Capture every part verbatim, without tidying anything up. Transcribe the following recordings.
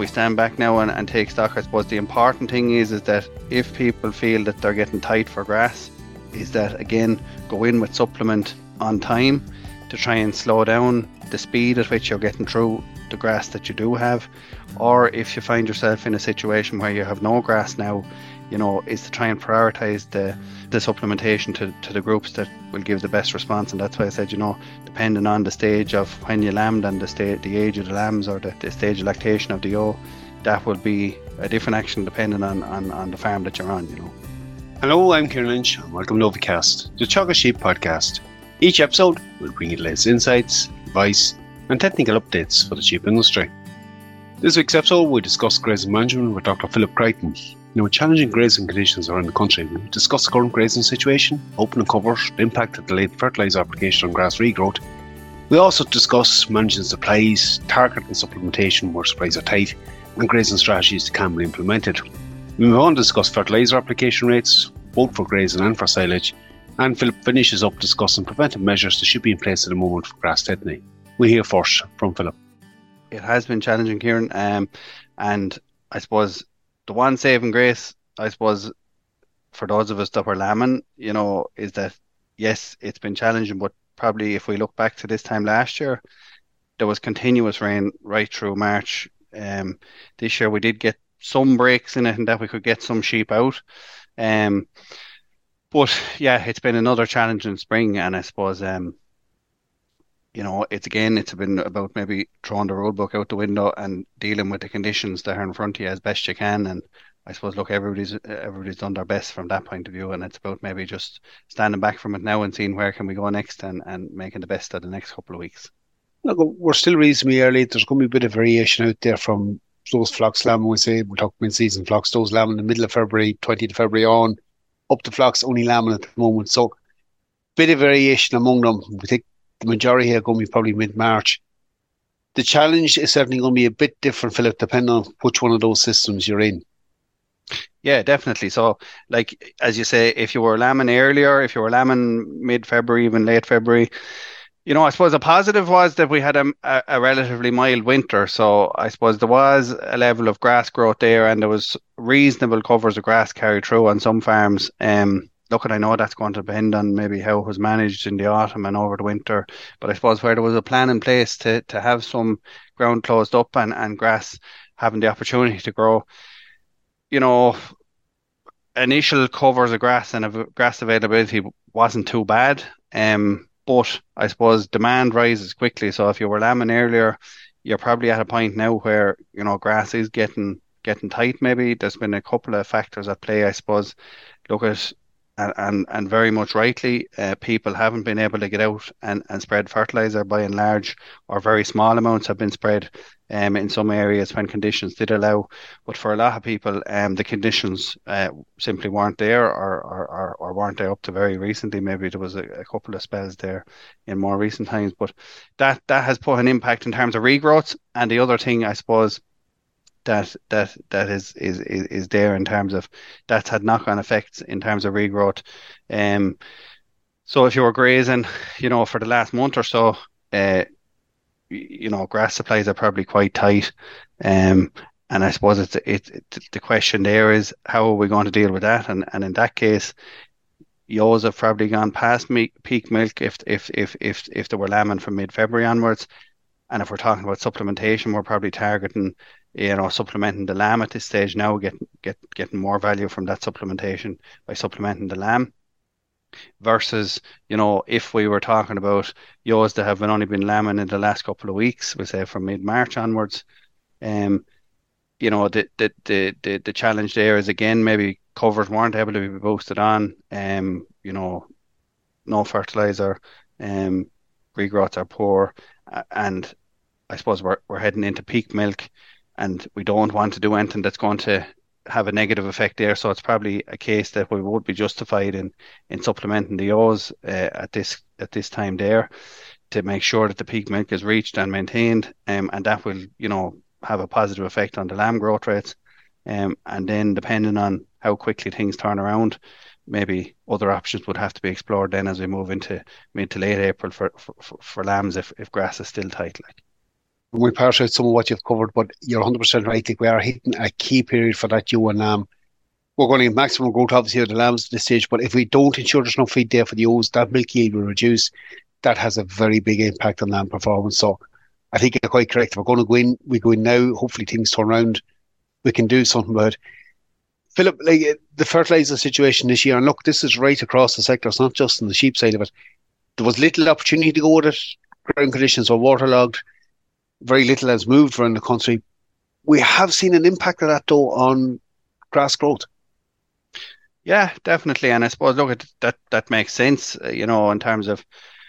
we stand back now and, and take stock, I suppose the important thing is is that if people feel that they're getting tight for grass, is that again go in with supplement on time to try and slow down the speed at which you're getting through the grass that you do have. Or if you find yourself in a situation where you have no grass now, you know, is to try and prioritize the the supplementation to, to the groups that will give the best response. And that's why I said, you know, depending on the stage of when you lambed and the state, the age of the lambs or the, the stage of lactation of the ewe, that will be a different action depending on, on, on the farm that you're on, you know. Hello, I'm Kieran Lynch and welcome to Novacast, the Teagasc Sheep podcast. Each episode will bring you the latest insights, advice and technical updates for the sheep industry. This week's episode we discuss grazing management with Doctor Philip Crichton. Now, with challenging grazing conditions around the country, we discuss the current grazing situation, open and cover the impact of delayed fertiliser application on grass regrowth. We also discuss managing supplies, targeting supplementation where supplies are tight, and grazing strategies that can be implemented. We move on to discuss fertiliser application rates, both for grazing and for silage, and Philip finishes up discussing preventive measures that should be in place at the moment for grass tetany. We hear first from Philip. It has been challenging, Kieran, um, and I suppose the one saving grace, I suppose, for those of us that were lambing, you know, is that yes, it's been challenging, but probably if we look back to this time last year, there was continuous rain right through March. Um, this year we did get some breaks in it and that we could get some sheep out. Um, but yeah, it's been another challenging spring, and I suppose um, you know, it's again, it's been about maybe throwing the rule book out the window and dealing with the conditions that are in front of you as best you can. And I suppose, look, everybody's everybody's done their best from that point of view, and it's about maybe just standing back from it now and seeing where can we go next, and, and making the best of the next couple of weeks. Look, we're still reasonably early. There's going to be a bit of variation out there from those flocks lambing, we say, we'll talk mid-season flocks, those lambing in the middle of February, twentieth of February on, up to flocks only lambing at the moment. So, bit of variation among them. We think the majority are going to be probably mid-March. The challenge is certainly going to be a bit different, Philip, depending on which one of those systems you're in. Yeah, definitely. So, like, as you say, if you were lambing earlier, if you were lambing mid-February, even late February, you know, I suppose the positive was that we had a, a, a relatively mild winter. So I suppose there was a level of grass growth there, and there was reasonable covers of grass carried through on some farms. Um, Look, and I know that's going to depend on maybe how it was managed in the autumn and over the winter, but I suppose where there was a plan in place to, to have some ground closed up and, and grass having the opportunity to grow, you know, initial covers of grass and av- grass availability wasn't too bad. Um, but I suppose demand rises quickly. So if you were lambing earlier, you're probably at a point now where, you know, grass is getting getting tight maybe. There's been a couple of factors at play, I suppose. Look at And, and and very much rightly, uh, people haven't been able to get out and, and spread fertiliser by and large, or very small amounts have been spread um, in some areas when conditions did allow. But for a lot of people, um, the conditions uh, simply weren't there, or, or, or, or weren't there up to very recently. Maybe there was a, a couple of spells there in more recent times. But that, that has put an impact in terms of regrowth. And the other thing, I suppose, that that that is is is is there in terms of that's had knock-on effects in terms of regrowth. Um, so if you were grazing, you know, for the last month or so, uh, you know, grass supplies are probably quite tight. Um, and I suppose it's it's it, the question there is how are we going to deal with that? And and in that case, ewes have probably gone past me, peak milk if if if if if they were lambing from mid-February onwards. And if we're talking about supplementation, we're probably targeting, you know, supplementing the lamb at this stage now, getting get, getting more value from that supplementation by supplementing the lamb. Versus, you know, if we were talking about ewes that have been only been lambing in the last couple of weeks, we say from mid-March onwards, um, you know, the the, the the the challenge there is again maybe covers weren't able to be boosted on, um, you know, no fertilizer, um, regrowths are poor, and I suppose we're we're heading into peak milk, and we don't want to do anything that's going to have a negative effect there. So it's probably a case that we would be justified in in supplementing the ewes uh, at this at this time there to make sure that the peak milk is reached and maintained, um, and that will, you know, have a positive effect on the lamb growth rates. Um, and then depending on how quickly things turn around, maybe other options would have to be explored then as we move into mid to late April for for, for, for lambs if, if grass is still tight. Like. we parse out some of what you've covered, but you're one hundred percent right. I think we are hitting a key period for that ewe and lamb. We're going to get maximum growth, obviously, of the lambs at this stage, but if we don't ensure there's enough feed there for the ewes, that milk yield will reduce. That has a very big impact on lamb performance. So I think you're quite correct. If we're going to go in, we go in now. Hopefully things turn around. We can do something about it. Philip, like the fertilizer situation this year, and look, this is right across the sector. It's not just on the sheep side of it. There was little opportunity to go with it. Ground conditions were waterlogged. Very little has moved around the country. We have seen an impact of that, though, on grass growth. Yeah, definitely. And I suppose, look, that that makes sense, uh, you know, in terms of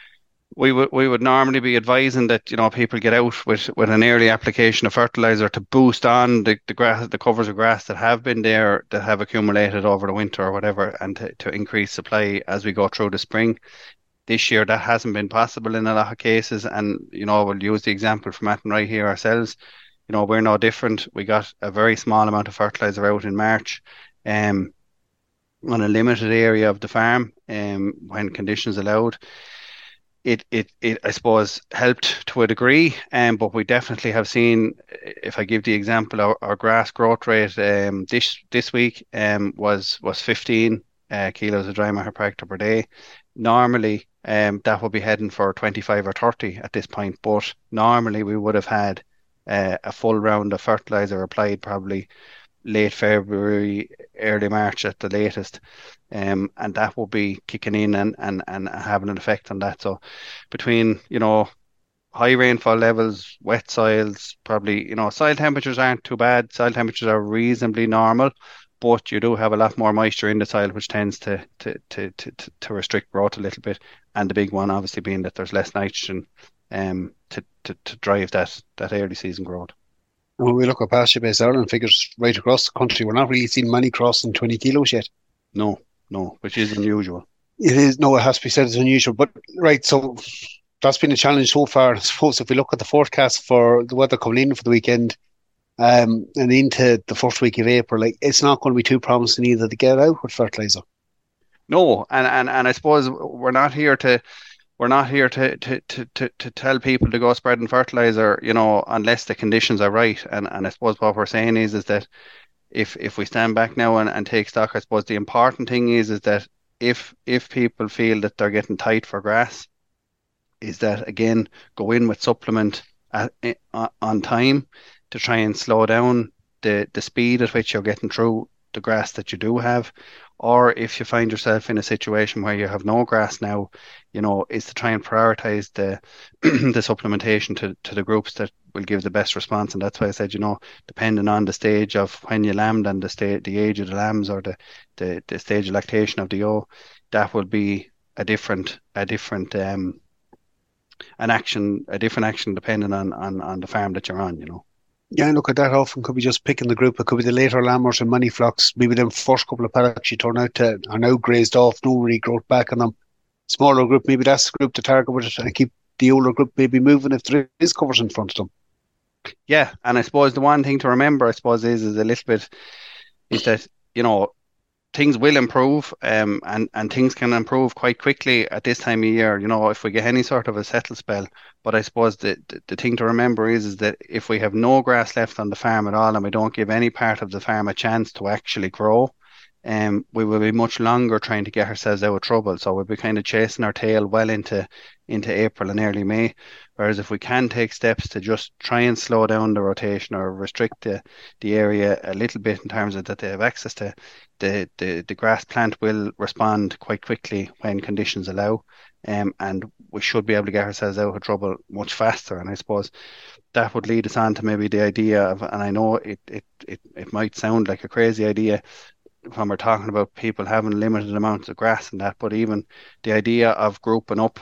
we would we would normally be advising that, you know, people get out with, with an early application of fertilizer to boost on the, the grass, the covers of grass that have been there, that have accumulated over the winter or whatever, and to, to increase supply as we go through the spring. This year, that hasn't been possible in a lot of cases. And, you know, we'll use the example from Athenry here ourselves. You know, we're no different. We got a very small amount of fertilizer out in March. Um, on a limited area of the farm, um, when conditions allowed. It, it, it, I suppose, helped to a degree, um, but we definitely have seen, if I give the example, our, our grass growth rate um, this this week um, was was fifteen uh, kilos of dry matter per hectare per day. Normally, um, that would be heading for twenty-five or thirty at this point, but normally we would have had uh, a full round of fertilizer applied probably late February, early March at the latest. Um, and that will be kicking in and, and, and having an effect on that. So between, you know, high rainfall levels, wet soils, probably, you know, soil temperatures aren't too bad. Soil temperatures are reasonably normal, but you do have a lot more moisture in the soil, which tends to to, to, to, to restrict growth a little bit. And the big one obviously being that there's less nitrogen um, to, to, to drive that, that early season growth. When we look at pasture-based Ireland figures right across the country, we're not really seeing many crossing twenty kilos yet. No, no, which is unusual. It is, no, it has to be said it's unusual. But, right, so that's been a challenge so far. I suppose if we look at the forecast for the weather coming in for the weekend um, and into the first week of April, like it's not going to be too promising either to get out with fertiliser. No, and, and, and I suppose we're not here to We're not here to, to, to, to, to tell people to go spreading fertilizer, you know, unless the conditions are right. And and I suppose what we're saying is is that if if we stand back now and, and take stock, I suppose the important thing is is that if if people feel that they're getting tight for grass, is that again go in with supplement at, on time to try and slow down the the speed at which you're getting through the grass that you do have. Or if you find yourself in a situation where you have no grass now, you know, is to try and prioritize the the supplementation to, to the groups that will give the best response. And that's why I said, you know, depending on the stage of when you lambed and the state, the age of the lambs or the, the, the stage of lactation of the ewe, that will be a different a different um an action a different action depending on, on, on the farm that you're on, you know. Yeah, look at that. Often could be just picking the group. It could be the later lambers and many flocks. Maybe them first couple of paddocks you turn out to are now grazed off, no regrowth back on them. Smaller group, maybe that's the group to target with it and keep the older group maybe moving if there is covers in front of them. Yeah, and I suppose the one thing to remember, I suppose, is is a little bit is that, you know, things will improve, um, and, and things can improve quite quickly at this time of year, you know, if we get any sort of a settle spell. But I suppose the, the, the thing to remember is, is that if we have no grass left on the farm at all and we don't give any part of the farm a chance to actually grow, um, we will be much longer trying to get ourselves out of trouble. So we'll be kind of chasing our tail well into into April and early May. Whereas if we can take steps to just try and slow down the rotation or restrict the, the area a little bit in terms of that they have access to, the, the, the grass plant will respond quite quickly when conditions allow. Um, and we should be able to get ourselves out of trouble much faster. And I suppose that would lead us on to maybe the idea of, and I know it, it, it, it might sound like a crazy idea when we're talking about people having limited amounts of grass and that, but even the idea of grouping up,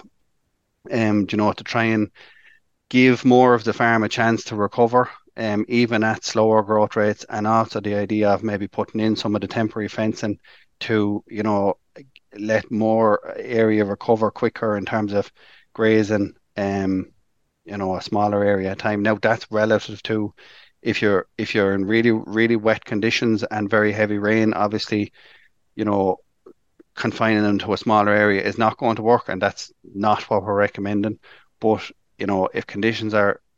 um, you know, to try and give more of the farm a chance to recover, um, even at slower growth rates, and also the idea of maybe putting in some of the temporary fencing to, you know, let more area recover quicker in terms of grazing, um, you know, a smaller area at a time. Now that's relative to if you're if you're in really really wet conditions and very heavy rain. Obviously, you know, confining them to a smaller area is not going to work, and that's not what we're recommending. But you know, if conditions are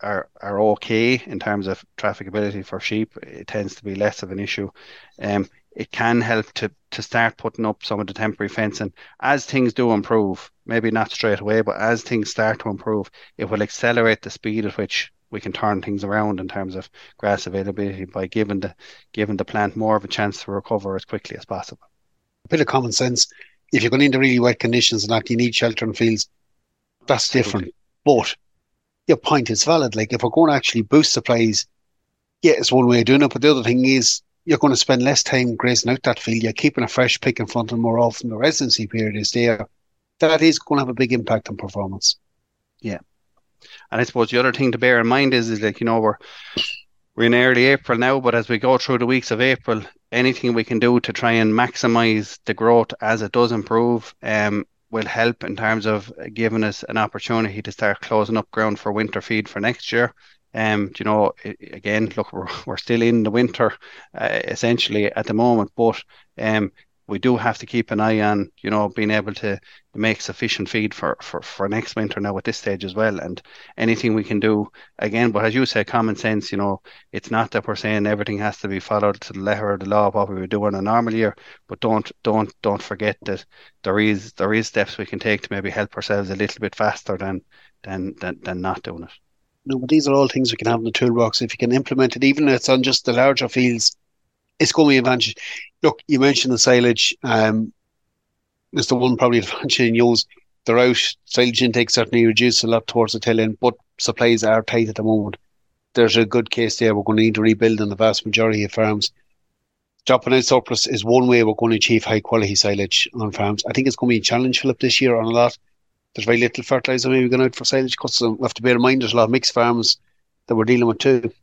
are are okay in terms of trafficability for sheep. It tends to be less of an issue. Um, it can help to to start putting up some of the temporary fencing as things do improve. Maybe not straight away, but as things start to improve, it will accelerate the speed at which we can turn things around in terms of grass availability by giving the giving the plant more of a chance to recover as quickly as possible. A bit of common sense. If you're going into really wet conditions and that, you need sheltering fields. That's Absolutely. different. But your point is valid. Like, if we're going to actually boost supplies, yeah, it's one way of doing it. But the other thing is, you're going to spend less time grazing out that field. You're keeping a fresh pick in front of them more often. The residency period is there. That is going to have a big impact on performance. Yeah. And I suppose the other thing to bear in mind is, is like, you know, we're we're in early April now, but as we go through the weeks of April, anything we can do to try and maximize the growth as it does improve um, will help in terms of giving us an opportunity to start closing up ground for winter feed for next year. Um, you know, it, again, look, we're, we're still in the winter uh, essentially at the moment, but um, we do have to keep an eye on, you know, being able to make sufficient feed for, for, for next winter now at this stage as well. And anything we can do, again, but as you say, common sense, you know, it's not that we're saying everything has to be followed to the letter of the law of what we would do in a normal year, but don't don't don't forget that there is there is steps we can take to maybe help ourselves a little bit faster than than than, than not doing it. No, but these are all things we can have in the toolbox. If you can implement it, even if it's on just the larger fields, it's going to be an advantage. Look, you mentioned the silage. Um, there's the one probably advantage in use. They're out. Silage intake certainly reduced a lot towards the tail end, but supplies are tight at the moment. There's a good case there. We're going to need to rebuild in the vast majority of farms. Dropping out surplus is one way we're going to achieve high quality silage on farms. I think it's going to be a challenge, Philip, this year on a lot. There's very little fertiliser maybe going out for silage cuts. So we have to bear in mind there's a lot of mixed farms that we're dealing with too.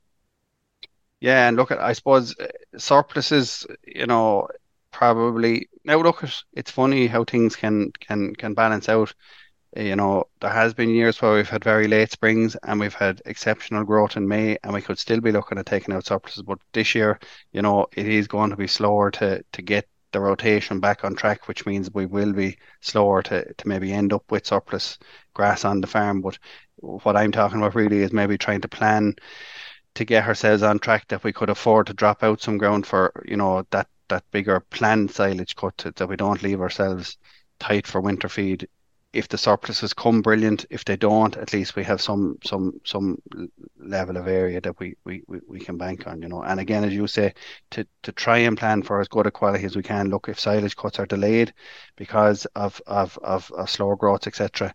Yeah, and look at, I suppose, uh, surpluses, you know, probably now look at, it's funny how things can can can balance out. Uh, You know, there has been years where we've had very late springs and we've had exceptional growth in May, and we could still be looking at taking out surpluses. But this year, you know, it is going to be slower to to get the rotation back on track, which means we will be slower to to maybe end up with surplus grass on the farm. But what I'm talking about really is maybe trying to plan to get ourselves on track that we could afford to drop out some ground for, you know, that that bigger planned silage cut to, that we don't leave ourselves tight for winter feed. If the surpluses come, brilliant. If they don't, at least we have some some some level of area that we we, we, we can bank on, you know. And again, as you say, to to try and plan for as good a quality as we can. Look, if silage cuts are delayed because of of of, of slower growth, et cetera,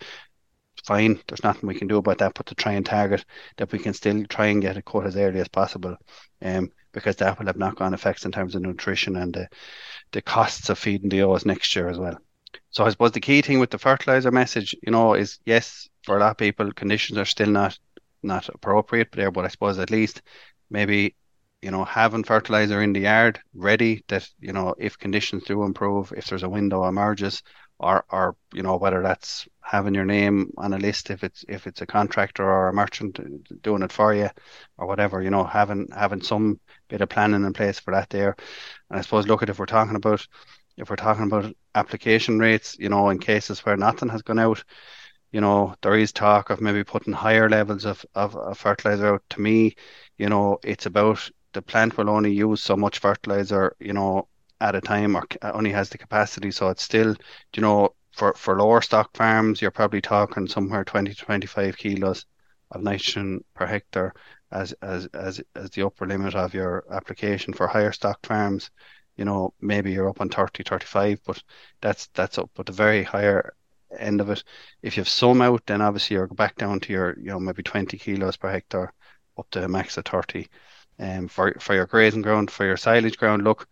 fine. There's nothing we can do about that, but to try and target that we can still try and get a cut as early as possible, um, because that will have knock-on effects in terms of nutrition and the the costs of feeding the ewes next year as well. So I suppose the key thing with the fertilizer message, you know, is yes, for a lot of people, conditions are still not not appropriate there, but I suppose at least maybe, you know, having fertilizer in the yard ready that, you know, if conditions do improve, if there's a window emerges, or or you know, whether that's having your name on a list if it's if it's a contractor or a merchant doing it for you or whatever, you know, having having some bit of planning in place for that there. And I suppose look at if we're talking about if we're talking about application rates, you know, in cases where nothing has gone out, you know, there is talk of maybe putting higher levels of, of, of fertilizer out. To me, you know, it's about the plant will only use so much fertilizer, you know, at a time, or only has the capacity. So it's still, you know, for, for lower stock farms, you're probably talking somewhere twenty to twenty-five kilos of nitrogen per hectare as, as, as, as the upper limit of your application. For higher stock farms, you know, maybe you're up on thirty, thirty-five, but that's that's up at the very higher end of it. If you have some out, then obviously you're back down to your, you know, maybe twenty kilos per hectare up to a max of thirty. Um, for, for your grazing ground, for your silage ground, look,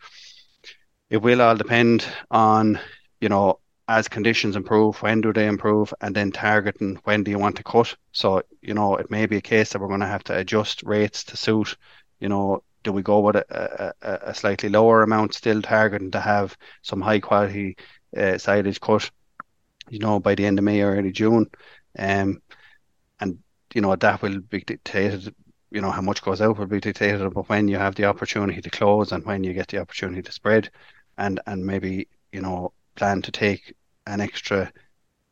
it will all depend on, you know, as conditions improve, when do they improve, and then targeting when do you want to cut. So, you know, it may be a case that we're going to have to adjust rates to suit, you know, do we go with a, a, a slightly lower amount, still targeting to have some high quality uh, silage cut, you know, by the end of May or early June. Um, and, you know, that will be dictated, you know, how much goes out will be dictated about when you have the opportunity to close and when you get the opportunity to spread, and, and maybe, you know, plan to take an extra,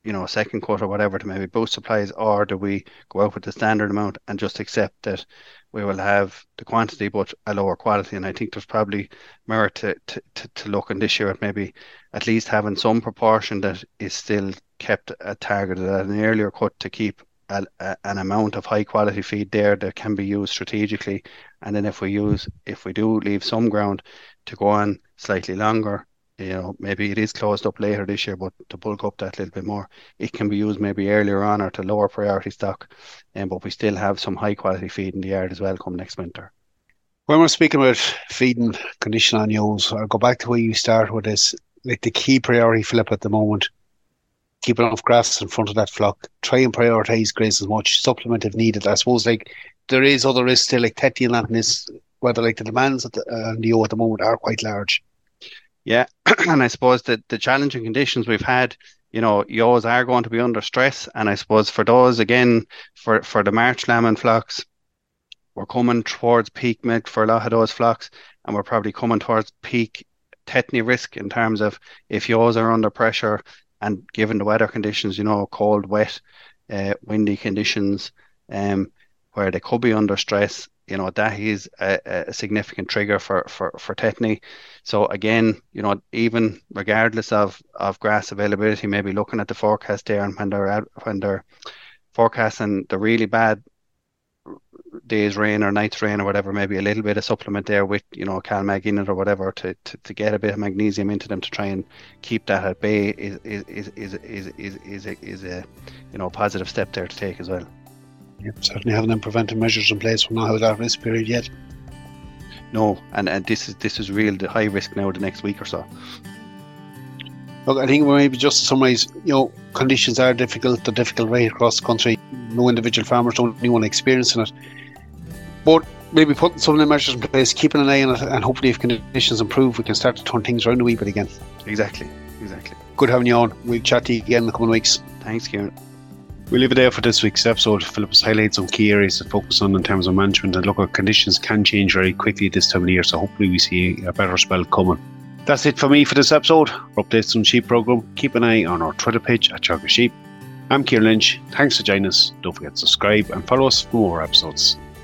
you know, second cut or whatever to maybe boost supplies, or do we go out with the standard amount and just accept that we will have the quantity but a lower quality? And I think there's probably merit to, to, to, to look in this year at maybe at least having some proportion that is still kept at targeted at an earlier cut to keep a, a, an amount of high quality feed there that can be used strategically. And then if we use, if we do leave some ground to go on slightly longer, you know, maybe it is closed up later this year, but to bulk up that little bit more, it can be used maybe earlier on or to lower priority stock. Um, but we still have some high quality feed in the yard as well come next winter. When we're speaking about feeding condition on ewes, I'll go back to where you start with this. Like the key priority, Philip, at the moment, keep enough grass in front of that flock, try and prioritise graze as much, supplement if needed. I suppose like there is other risks still, like tetany and that, and this, whether like the demands at the, uh, on the ewe at the moment are quite large. Yeah, and I suppose that the challenging conditions we've had, you know, ewes are going to be under stress. And I suppose for those, again, for, for the March lambing flocks, we're coming towards peak milk for a lot of those flocks, and we're probably coming towards peak tetany risk in terms of if ewes are under pressure and given the weather conditions, you know, cold, wet, uh, windy conditions, um, where they could be under stress, you know, that is a, a significant trigger for, for, for tetany. So again, you know, even regardless of, of grass availability, maybe looking at the forecast there, and when they're out, when they're forecasting the really bad days rain or nights rain or whatever, maybe a little bit of supplement there with, you know, CalMag in it or whatever to, to, to get a bit of magnesium into them to try and keep that at bay is is is is is is, is, a, is a you know positive step there to take as well. Yeah, certainly having them preventive measures in place. We're not out of that risk period yet. No, and, and this is this is real the high risk now the next week or so. Look, I think maybe just to summarise, you know, conditions are difficult. They're difficult right across the country. No individual farmers, don't anyone experiencing it. But maybe putting some of the measures in place, keeping an eye on it, and hopefully if conditions improve, we can start to turn things around a wee bit again. Exactly, exactly. Good having you on. We'll chat to you again in the coming weeks. Thanks, Kieran. We'll leave it there for this week's episode. Philip has highlighted some key areas to focus on in terms of management, and look, our conditions can change very quickly this time of the year, so hopefully we see a better spell coming. That's it for me for this episode. For updates on the sheep programme, keep an eye on our Twitter page at Teagasc Sheep. I'm Kieran Lynch. Thanks for joining us. Don't forget to subscribe and follow us for more episodes.